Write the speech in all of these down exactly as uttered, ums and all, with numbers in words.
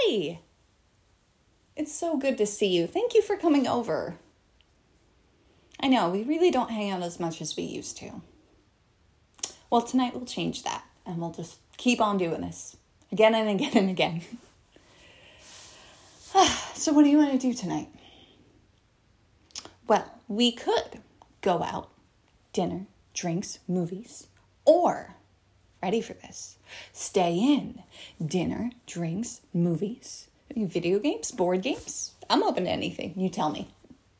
Hi. It's so good to see you. Thank you for coming over. I know, we really don't hang out as much as we used to. Well, tonight we'll change that, and we'll just keep on doing this again and again and again. So what do you want to do tonight? Well, we could go out, dinner, drinks, movies, or, ready for this, stay in, dinner, drinks, movies, video games, board games. I'm open to anything. You tell me.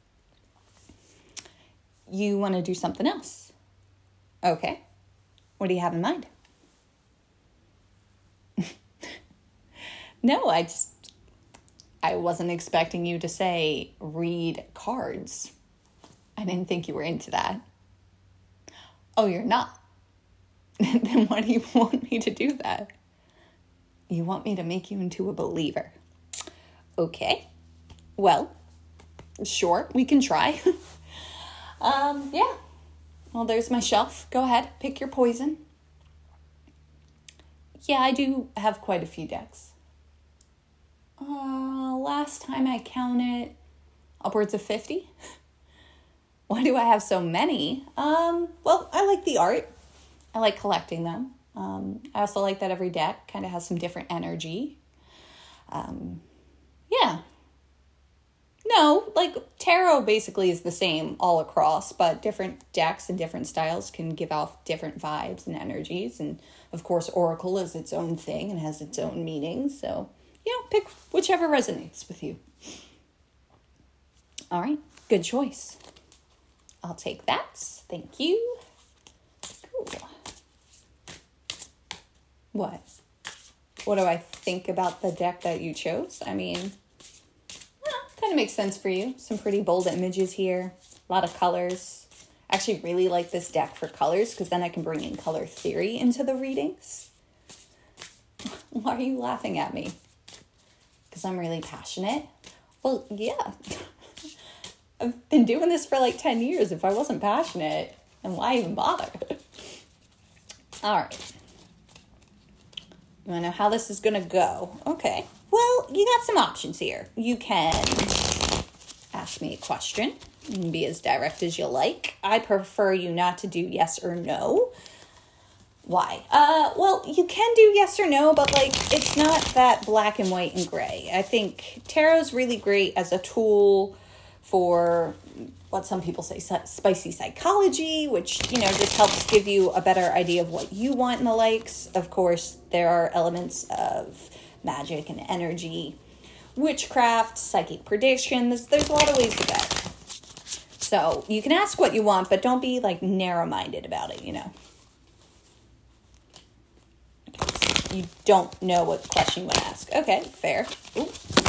You want to do something else? Okay. What do you have in mind? No, I just, I wasn't expecting you to say read cards. I didn't think you were into that. Oh, you're not? Then why do you want me to do that? You want me to make you into a believer. Okay. Well, sure, we can try. um, yeah. Well, there's my shelf. Go ahead, pick your poison. Yeah, I do have quite a few decks. Uh, last time I counted, upwards of fifty. Why do I have so many? Um, well, I like the art. I like collecting them. Um, I also like that every deck kind of has some different energy. Um, yeah. No, like tarot basically is the same all across, but different decks and different styles can give off different vibes and energies. And of course, Oracle is its own thing and has its own meaning. So, you know, pick whichever resonates with you. All right, good choice. I'll take that. Thank you. Cool. What? What do I think about the deck that you chose? I mean, well, kind of makes sense for you. Some pretty bold images here. A lot of colors. I actually really like this deck for colors because then I can bring in color theory into the readings. Why are you laughing at me? Because I'm really passionate? Well, yeah. I've been doing this for like ten years. If I wasn't passionate, then why even bother? All right. You want to know how this is going to go? Okay. Well, you got some options here. You can ask me a question. You can be as direct as you like. I prefer you not to do yes or no. Why? Uh, well, you can do yes or no, but like it's not that black and white and gray. I think tarot's really great as a tool for what some people say spicy psychology, which, you know, just helps give you a better idea of what you want and the likes. Of course, there are elements of magic and energy, witchcraft, psychic prediction. There's, there's a lot of ways to go. So you can ask what you want, but don't be like narrow-minded about it, you know. You don't know what question you want to ask. Okay, fair. Ooh.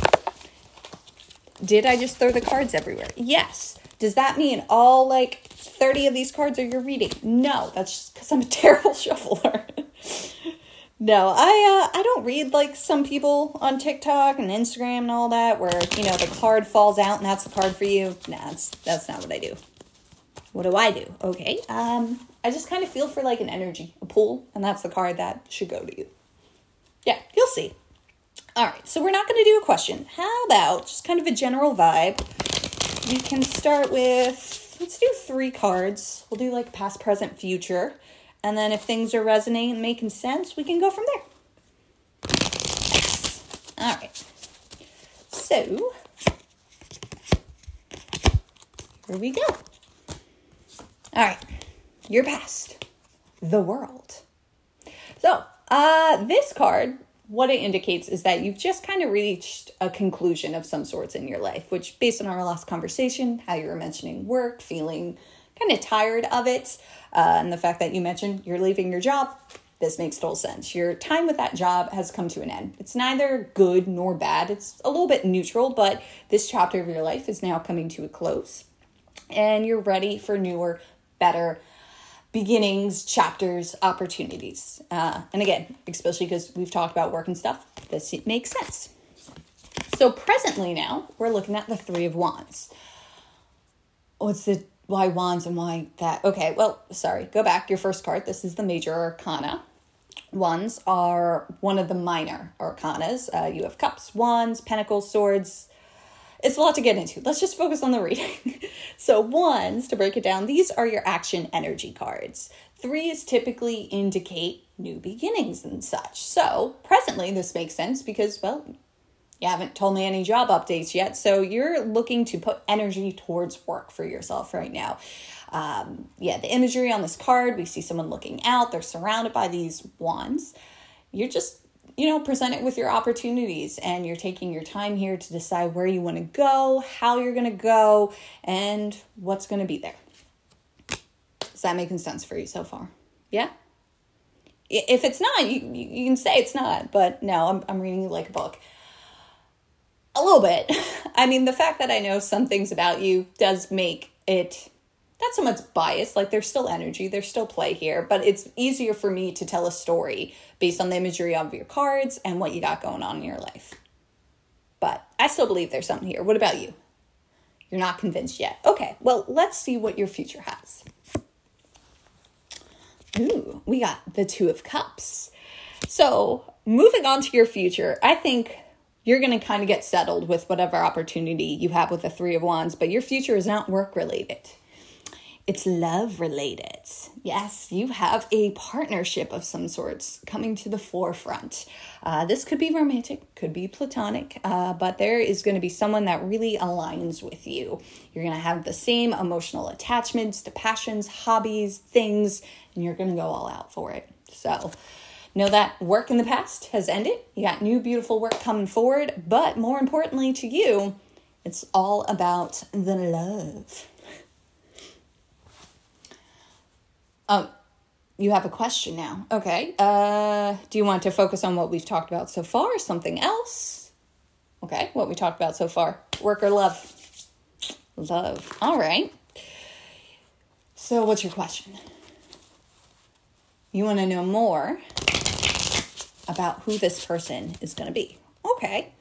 Did I just throw the cards everywhere? Yes. Does that mean all like thirty of these cards are your reading? No, that's just because I'm a terrible shuffler. No, I uh, I don't read like some people on TikTok and Instagram and all that where, you know, the card falls out and that's the card for you. Nah, that's, that's not what I do. What do I do? Okay, um, I just kind of feel for like an energy, a pull, and that's the card that should go to you. Yeah, you'll see. All right, so we're not going to do a question. How about just kind of a general vibe? We can start with, let's do three cards. We'll do like past, present, future. And then if things are resonating and making sense, we can go from there. Nice. All right. So, here we go. All right. Your past. The world. So, uh, this card, what it indicates is that you've just kind of reached a conclusion of some sorts in your life, which based on our last conversation, how you were mentioning work, feeling kind of tired of it, uh, and the fact that you mentioned you're leaving your job, this makes total sense. Your time with that job has come to an end. It's neither good nor bad. It's a little bit neutral, but this chapter of your life is now coming to a close, and you're ready for newer, better beginnings, chapters, opportunities. Uh, and again, especially because we've talked about work and stuff, this makes sense. So presently now, we're looking at the Three of Wands. What's the, why Wands and why that? Okay, well, sorry, go back. Your first card, this is the Major Arcana. Wands are one of the minor arcanas. Uh, you have cups, wands, pentacles, swords. It's a lot to get into. Let's just focus on the reading. So wands, to break it down, these are your action energy cards. Threes typically indicate new beginnings and such. So presently this makes sense because, well, you haven't told me any job updates yet. So you're looking to put energy towards work for yourself right now. Um, yeah, the imagery on this card, we see someone looking out. They're surrounded by these wands. You're just, you know, presented with your opportunities, and you're taking your time here to decide where you want to go, how you're going to go, and what's going to be there. Is that making sense for you so far? Yeah? If it's not, you, you can say it's not, but no, I'm, I'm reading you like a book. A little bit. I mean, the fact that I know some things about you does make it not so much biased. Like, there's still energy, there's still play here, but it's easier for me to tell a story based on the imagery of your cards and what you got going on in your life. But I still believe there's something here. What about you? You're not convinced yet. Okay, well, let's see what your future has. Ooh, we got the Two of Cups. So moving on to your future, I think you're going to kind of get settled with whatever opportunity you have with the Three of Wands, but your future is not work related. It's love related. Yes, you have a partnership of some sorts coming to the forefront. Uh, this could be romantic, could be platonic, uh, but there is going to be someone that really aligns with you. You're going to have the same emotional attachments, the passions, hobbies, things, and you're going to go all out for it. So know that work in the past has ended. You got new beautiful work coming forward, but more importantly to you, it's all about the love. Um, you have a question now. Okay. Uh, do you want to focus on what we've talked about so far? Something else? Okay. What we talked about so far. Work or love? Love. All right. So what's your question? You want to know more about who this person is going to be. Okay.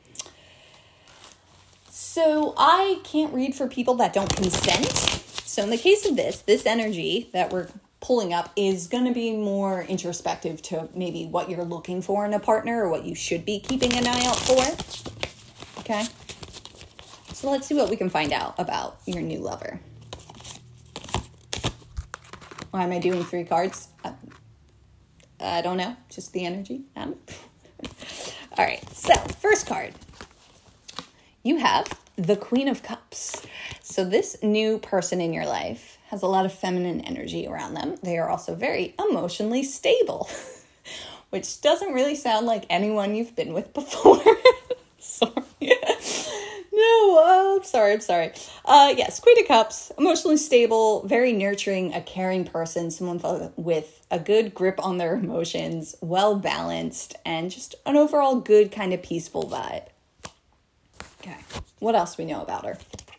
So I can't read for people that don't consent. So in the case of this, this energy that we're pulling up is going to be more introspective to maybe what you're looking for in a partner or what you should be keeping an eye out for. Okay. So let's see what we can find out about your new lover. Why am I doing three cards? I, I don't know. Just the energy. Um. All right. So first card, you have the Queen of Cups. So this new person in your life has a lot of feminine energy around them. They are also very emotionally stable, which doesn't really sound like anyone you've been with before. Sorry. No, oh, I'm sorry, I'm sorry. Uh, yes, Queen of Cups, emotionally stable, very nurturing, a caring person, someone with a good grip on their emotions, well-balanced, and just an overall good kind of peaceful vibe. Okay, what else we know about her?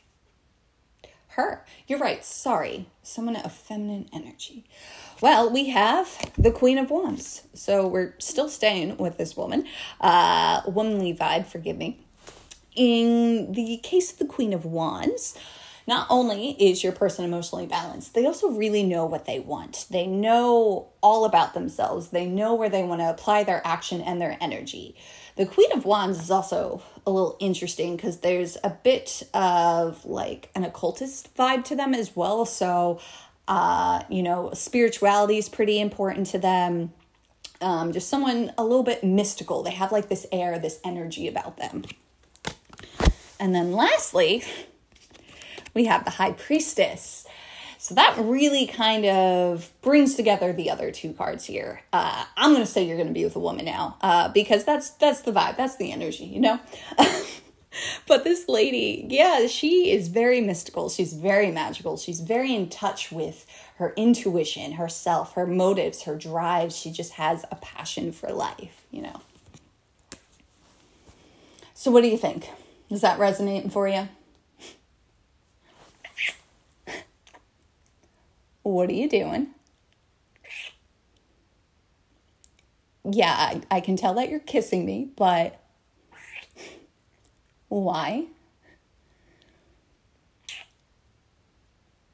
Her. You're right. Sorry. Someone of feminine energy. Well, we have the Queen of Wands. So we're still staying with this woman. Uh, womanly vibe, forgive me. In the case of the Queen of Wands, not only is your person emotionally balanced, they also really know what they want. They know all about themselves. They know where they want to apply their action and their energy. The Queen of Wands is also a little interesting because there's a bit of like an occultist vibe to them as well. So, uh, you know, spirituality is pretty important to them. Um, just someone a little bit mystical. They have like this air, this energy about them. And then lastly, we have the High Priestess. So that really kind of brings together the other two cards here. Uh, I'm going to say you're going to be with a woman now uh, because that's that's the vibe. That's the energy, you know? But this lady, yeah, she is very mystical. She's very magical. She's very in touch with her intuition, herself, her motives, her drives. She just has a passion for life, you know? So what do you think? Is that resonating for you? What are you doing? Yeah, I, I can tell that you're kissing me, but why?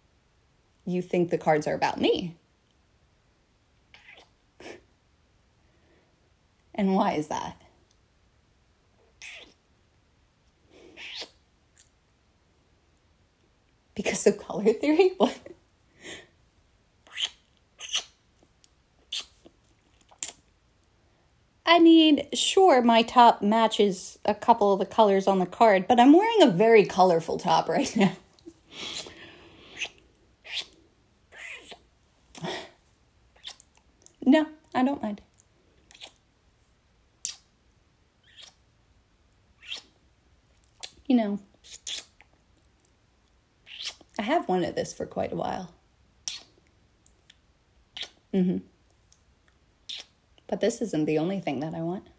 You think the cards are about me. And why is that? Because of color theory? What? I mean, sure, my top matches a couple of the colors on the card, but I'm wearing a very colorful top right now. No, I don't mind. You know, I have wanted this for quite a while. Mm-hmm. But this isn't the only thing that I want.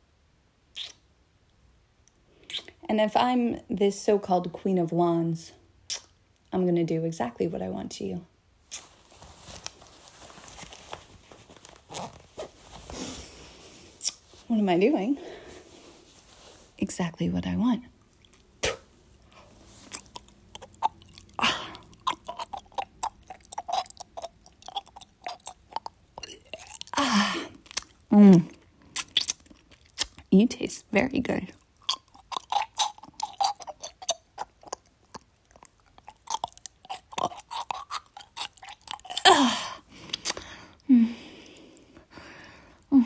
And if I'm this so-called Queen of Wands, I'm going to do exactly what I want to you. What am I doing? Exactly what I want. Mm. You taste very good. Mm. Mm.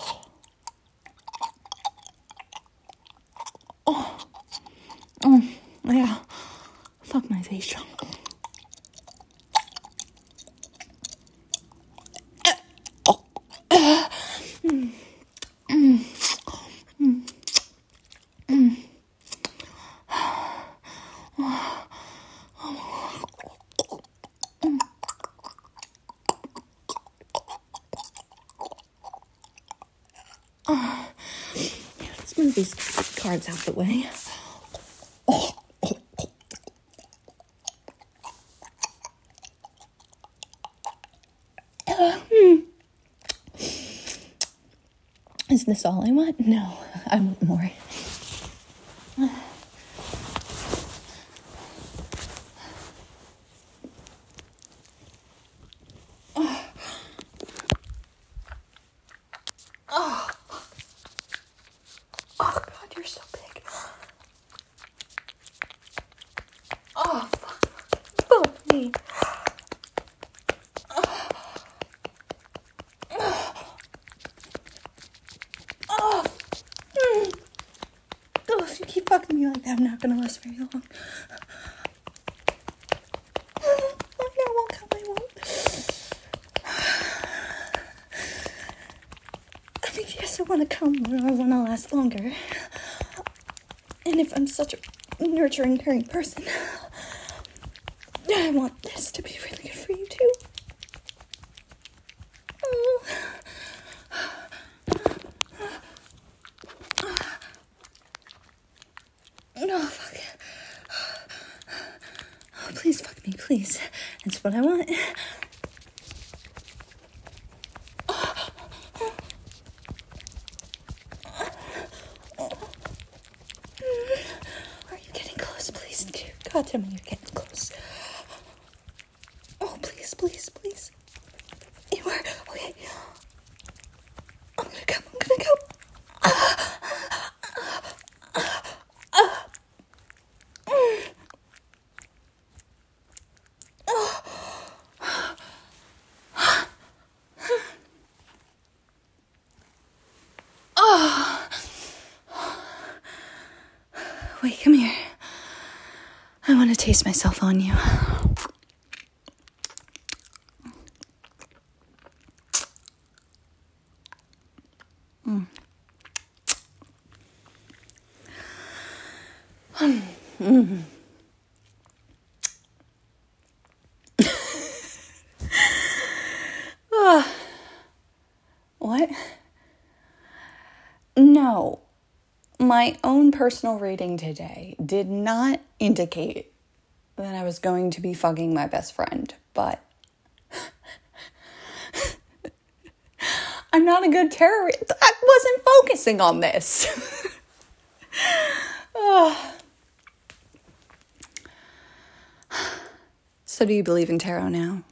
Oh. Mm. Yeah. Fuck my face. Let's move these cards out the way. Oh. Uh, hmm. Is this all I want? No, I want more. Oh. Oh. Oh, God, you're so big. Oh, fuck. Fuck me. Oh. Oh. Mm. Oh, if you keep fucking me like that, I'm not gonna last very long. Oh, no, I won't come, I won't. I think yes, I want to come, but I want to last longer. And if I'm such a nurturing, caring person, I want this to be really good for you too. Oh. No, fuck. Oh, please fuck me, please. That's what I want. Are you getting close, please? Dear God, tell me you're getting close. Oh, please, please, please. You are. Okay. I'm gonna come. I'm gonna come. Wait, come here. I want to taste myself on you. Mm. Mm. uh, what? No. My own personal rating today did not indicate that I was going to be fucking my best friend, but I'm not a good terrorist. I wasn't focusing on this. Oh. So do you believe in tarot now?